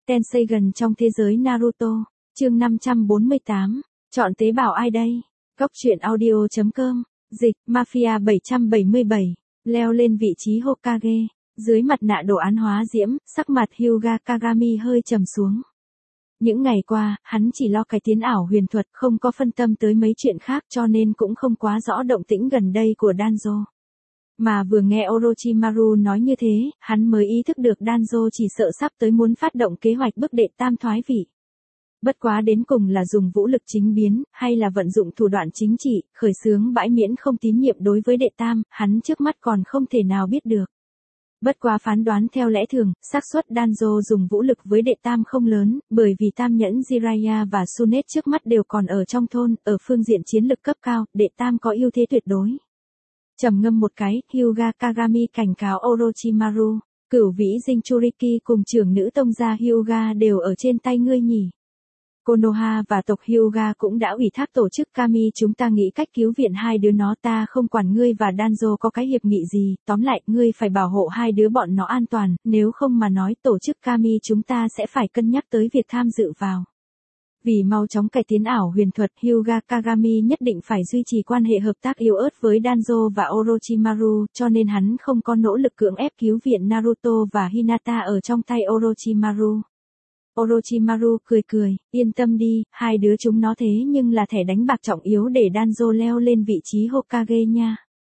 Tenseigan trong thế giới Naruto, chương 548, chọn tế bào ai đây? Góc truyện audio.com, dịch, Mafia 777, leo lên vị trí Hokage, dưới mặt nạ đồ án hóa diễm, sắc mặt Hyuga Kagami hơi trầm xuống. Những ngày qua, hắn chỉ lo cải tiến ảo huyền thuật, không có phân tâm tới mấy chuyện khác cho nên cũng không quá rõ động tĩnh gần đây của Danzo. Mà vừa nghe Orochimaru nói như thế, hắn mới ý thức được Danzo chỉ sợ sắp tới muốn phát động kế hoạch bức đệ tam thoái vị. Bất quá đến cùng là dùng vũ lực chính biến, hay là vận dụng thủ đoạn chính trị, khởi xướng bãi miễn không tín nhiệm đối với đệ tam, hắn trước mắt còn không thể nào biết được. Bất quá phán đoán theo lẽ thường, xác suất Danzo dùng vũ lực với đệ tam không lớn, bởi vì tam nhẫn Jiraiya và Sunet trước mắt đều còn ở trong thôn, ở phương diện chiến lực cấp cao, đệ tam có ưu thế tuyệt đối. Trầm ngâm một cái, Hyuga Kagami cảnh cáo Orochimaru, cửu vĩ Jinchuriki cùng trưởng nữ tông gia Hyuga đều ở trên tay ngươi nhỉ. Konoha và tộc Hyuga cũng đã ủy thác tổ chức Kami chúng ta nghĩ cách cứu viện hai đứa nó, ta không quản ngươi và Danzo có cái hiệp nghị gì, tóm lại ngươi phải bảo hộ hai đứa bọn nó an toàn, nếu không mà nói tổ chức Kami chúng ta sẽ phải cân nhắc tới việc tham dự vào. Vì mau chóng cải tiến ảo huyền thuật, Hyuga Kagami nhất định phải duy trì quan hệ hợp tác yếu ớt với Danzo và Orochimaru, cho nên hắn không có nỗ lực cưỡng ép cứu viện Naruto và Hinata ở trong tay Orochimaru. Orochimaru cười cười, yên tâm đi, hai đứa chúng nó thế nhưng là thẻ đánh bạc trọng yếu để Danzo leo lên vị trí Hokage nha.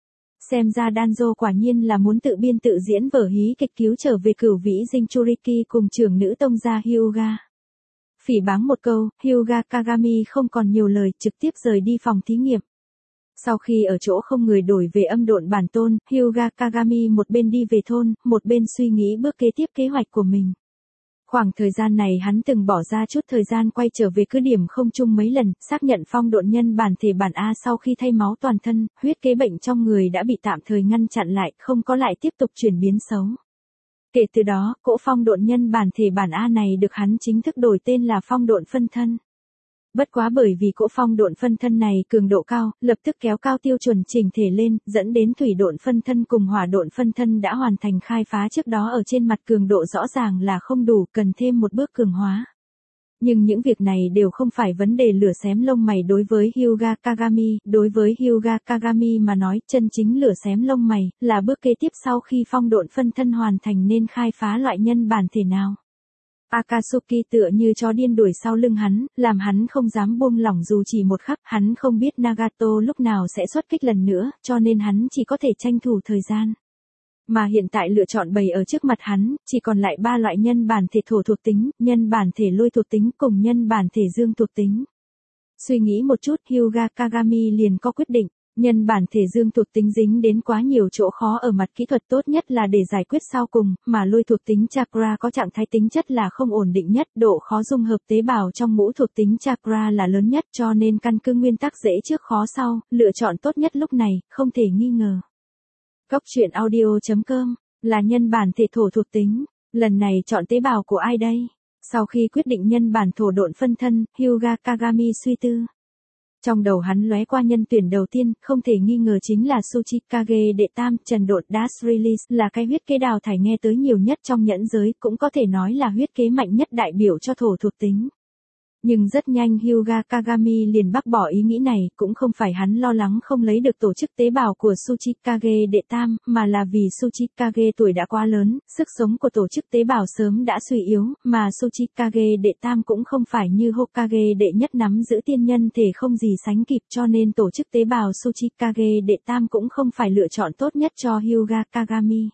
Xem ra Danzo quả nhiên là muốn tự biên tự diễn vở hí kịch cứu trở về cửu vĩ Jinchuriki cùng trưởng nữ tông gia Hyuga. Phỉ báng một câu, Hyuga Kagami không còn nhiều lời, trực tiếp rời đi phòng thí nghiệm. Sau khi ở chỗ không người đổi về âm độn bản tôn, Hyuga Kagami một bên đi về thôn, một bên suy nghĩ bước kế tiếp kế hoạch của mình. Khoảng thời gian này hắn từng bỏ ra chút thời gian quay trở về cứ điểm không chung mấy lần, xác nhận phong độn nhân bản thể bản A sau khi thay máu toàn thân, huyết kế bệnh trong người đã bị tạm thời ngăn chặn lại, không có lại tiếp tục chuyển biến xấu. Kể từ đó, cỗ phong độn nhân bản thể bản A này được hắn chính thức đổi tên là phong độn phân thân. Bất quá bởi vì cỗ phong độn phân thân này cường độ cao, lập tức kéo cao tiêu chuẩn chỉnh thể lên, dẫn đến thủy độn phân thân cùng hỏa độn phân thân đã hoàn thành khai phá trước đó ở trên mặt cường độ rõ ràng là không đủ, cần thêm một bước cường hóa. Nhưng những việc này đều không phải vấn đề lửa xém lông mày đối với Hyuga Kagami, đối với Hyuga Kagami mà nói, chân chính lửa xém lông mày, là bước kế tiếp sau khi phong độn phân thân hoàn thành nên khai phá loại nhân bản thể nào. Akatsuki tựa như chó điên đuổi sau lưng hắn, làm hắn không dám buông lỏng dù chỉ một khắc, hắn không biết Nagato lúc nào sẽ xuất kích lần nữa, cho nên hắn chỉ có thể tranh thủ thời gian. Mà hiện tại lựa chọn bày ở trước mặt hắn, chỉ còn lại 3 loại nhân bản thể thổ thuộc tính, nhân bản thể lôi thuộc tính cùng nhân bản thể dương thuộc tính. Suy nghĩ một chút, Hyuga Kagami liền có quyết định. Nhân bản thể dương thuộc tính dính đến quá nhiều chỗ khó ở mặt kỹ thuật, tốt nhất là để giải quyết sau cùng, mà lôi thuộc tính chakra có trạng thái tính chất là không ổn định nhất, độ khó dung hợp tế bào trong ngũ thuộc tính chakra là lớn nhất, cho nên căn cứ nguyên tắc dễ trước khó sau, lựa chọn tốt nhất lúc này, không thể nghi ngờ. Góc truyện audio.com, là nhân bản thể thổ thuộc tính, lần này chọn tế bào của ai đây? Sau khi quyết định nhân bản thổ độn phân thân, Hyuga Kagami suy tư. Trong đầu hắn lóe qua nhân tuyển đầu tiên, không thể nghi ngờ chính là Tsuchikage đệ tam, Trần độn Dash Release, là cái huyết kế đào thải nghe tới nhiều nhất trong nhẫn giới, cũng có thể nói là huyết kế mạnh nhất đại biểu cho thổ thuộc tính. Nhưng rất nhanh Hyuga Kagami liền bác bỏ ý nghĩ này, cũng không phải hắn lo lắng không lấy được tổ chức tế bào của Tsuchikage đệ tam, mà là vì Tsuchikage tuổi đã quá lớn, sức sống của tổ chức tế bào sớm đã suy yếu, mà Tsuchikage đệ tam cũng không phải như Hokage đệ nhất nắm giữ tiên nhân thể không gì sánh kịp, cho nên tổ chức tế bào Tsuchikage đệ tam cũng không phải lựa chọn tốt nhất cho Hyuga Kagami.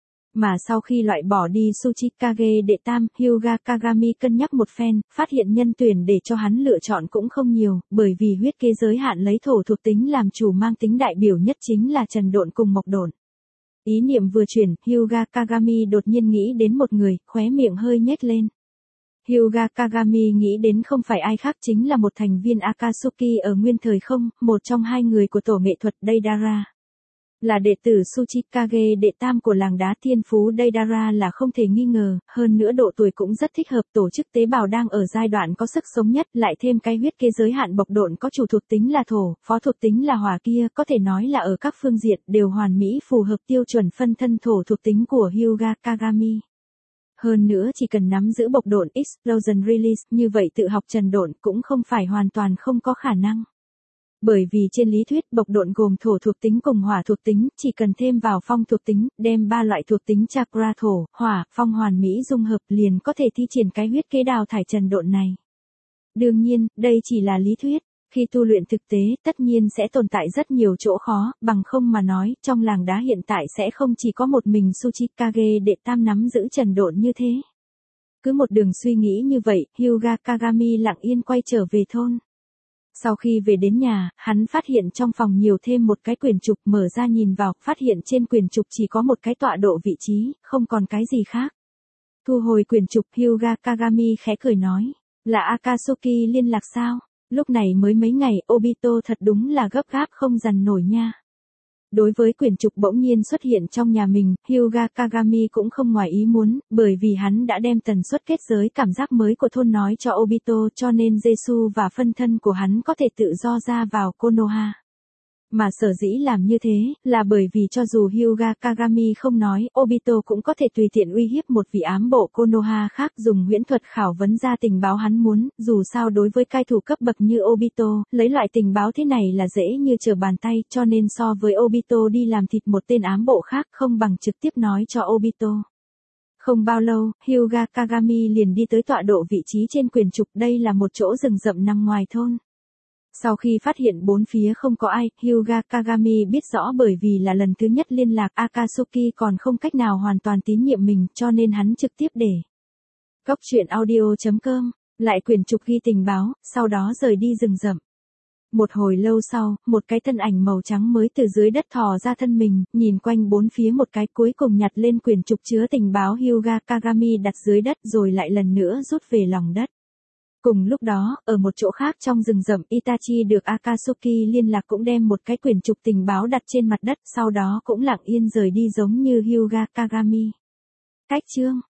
Mà sau khi loại bỏ đi Tsuchikage đệ tam, Hyuga Kagami cân nhắc một phen, phát hiện nhân tuyển để cho hắn lựa chọn cũng không nhiều, bởi vì huyết kế giới hạn lấy thổ thuộc tính làm chủ mang tính đại biểu nhất chính là Trần độn cùng Mộc độn. Ý niệm vừa chuyển, Hyuga Kagami đột nhiên nghĩ đến một người, khóe miệng hơi nhếch lên. Hyuga Kagami nghĩ đến không phải ai khác chính là một thành viên Akatsuki ở nguyên thời không, một trong hai người của tổ nghệ thuật Deidara. Là đệ tử Tsuchikage đệ tam của làng đá thiên phú Deidara là không thể nghi ngờ, hơn nữa độ tuổi cũng rất thích hợp, tổ chức tế bào đang ở giai đoạn có sức sống nhất, lại thêm cái huyết kế giới hạn bộc độn có chủ thuộc tính là thổ, phó thuộc tính là hỏa kia, có thể nói là ở các phương diện đều hoàn mỹ phù hợp tiêu chuẩn phân thân thổ thuộc tính của Hyuga Kagami. Hơn nữa chỉ cần nắm giữ bộc độn Explosion Release như vậy tự học trần độn cũng không phải hoàn toàn không có khả năng. Bởi vì trên lý thuyết bộc độn gồm thổ thuộc tính cùng hỏa thuộc tính, chỉ cần thêm vào phong thuộc tính, đem ba loại thuộc tính chakra thổ, hỏa, phong hoàn mỹ dung hợp liền có thể thi triển cái huyết kế đào thải trần độn này. Đương nhiên, đây chỉ là lý thuyết. Khi tu luyện thực tế, tất nhiên sẽ tồn tại rất nhiều chỗ khó, bằng không mà nói, trong làng đá hiện tại sẽ không chỉ có một mình Tsuchikage đệ tam nắm giữ trần độn như thế. Cứ một đường suy nghĩ như vậy, Hyuga Kagami lặng yên quay trở về thôn. Sau khi về đến nhà, hắn phát hiện trong phòng nhiều thêm một cái quyển trục, mở ra nhìn vào, phát hiện trên quyển trục chỉ có một cái tọa độ vị trí, không còn cái gì khác. Thu hồi quyển trục, Hyuga Kagami khẽ cười nói, là Akatsuki liên lạc sao? Lúc này mới mấy ngày, Obito thật đúng là gấp gáp không dằn nổi nha. Đối với quyển trục bỗng nhiên xuất hiện trong nhà mình, Hyuga Kagami cũng không ngoài ý muốn, bởi vì hắn đã đem tần suất kết giới cảm giác mới của thôn nói cho Obito, cho nên Jesu và phân thân của hắn có thể tự do ra vào Konoha. Mà sở dĩ làm như thế, là bởi vì cho dù Hyuga Kagami không nói, Obito cũng có thể tùy tiện uy hiếp một vị ám bộ Konoha khác dùng huyễn thuật khảo vấn ra tình báo hắn muốn, dù sao đối với cai thủ cấp bậc như Obito, lấy loại tình báo thế này là dễ như trở bàn tay, cho nên so với Obito đi làm thịt một tên ám bộ khác không bằng trực tiếp nói cho Obito. Không bao lâu, Hyuga Kagami liền đi tới tọa độ vị trí trên quyển trục, đây là một chỗ rừng rậm nằm ngoài thôn. Sau khi phát hiện bốn phía không có ai, Hyuga Kagami biết rõ bởi vì là lần thứ nhất liên lạc Akatsuki còn không cách nào hoàn toàn tín nhiệm mình, cho nên hắn trực tiếp để goctruyện.audio.com lại quyển trục ghi tình báo, sau đó rời đi rừng rậm. Một hồi lâu sau, một cái thân ảnh màu trắng mới từ dưới đất thò ra thân mình, nhìn quanh bốn phía một cái, cuối cùng nhặt lên quyển trục chứa tình báo Hyuga Kagami đặt dưới đất rồi lại lần nữa rút về lòng đất. Cùng lúc đó, ở một chỗ khác trong rừng rậm, Itachi được Akatsuki liên lạc cũng đem một cái quyển trục tình báo đặt trên mặt đất, sau đó cũng lặng yên rời đi giống như Hyuga Kagami. Cách chương